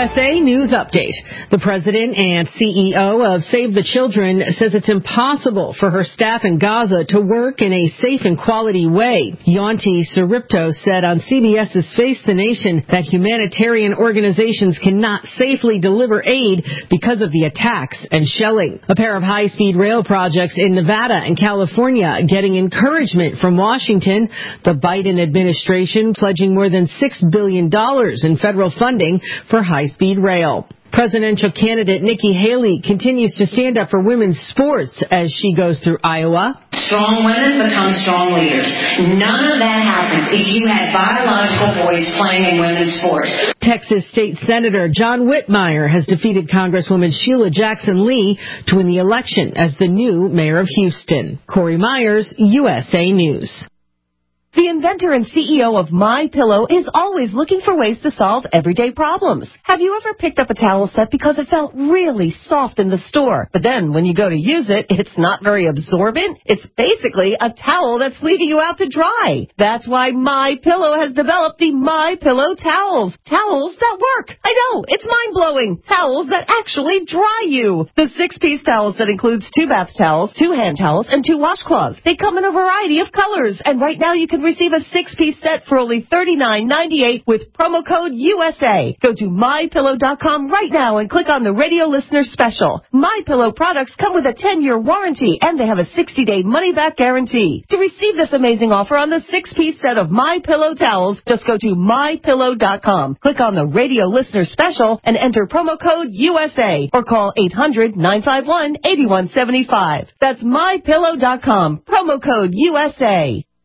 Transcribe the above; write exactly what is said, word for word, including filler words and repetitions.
S A News Update. The president and C E O of Save the Children says it's impossible for her staff in Gaza to work in a safe and quality way. Yonti Suripto said on C B S's Face the Nation that humanitarian organizations cannot safely deliver aid because of the attacks and shelling. A pair of high-speed rail projects in Nevada and California getting encouragement from Washington. The Biden administration pledging more than six billion dollars in federal funding for high-speed rail. Presidential candidate Nikki Haley continues to stand up for women's sports as she goes through Iowa. Strong women become strong leaders. None of that happens if you have biological boys playing in women's sports. Texas State Senator John Whitmire has defeated Congresswoman Sheila Jackson Lee to win the election as the new mayor of Houston. Corey Myers, U S A News. The inventor and C E O of MyPillow is always looking for ways to solve everyday problems. Have you ever picked up a towel set because it felt really soft in the store, but then when you go to use it, it's not very absorbent? It's basically a towel that's leaving you out to dry. That's why MyPillow has developed the MyPillow towels. Towels that work. I know, it's mind-blowing. Towels that actually dry you. The six-piece towel set includes two bath towels, two hand towels, and two washcloths. They come in a variety of colors, and right now you can receive a six-piece set for only thirty-nine ninety-eight with promo code U S A. Go to my pillow dot com right now and click on the radio listener special. MyPillow products come with a ten-year warranty, and they have a sixty-day money-back guarantee. To receive this amazing offer on the six-piece set of MyPillow towels, just go to my pillow dot com, click on the radio listener special, and enter promo code U S A, or call eight hundred nine five one eight one seven five. That's my pillow dot com, promo code U S A.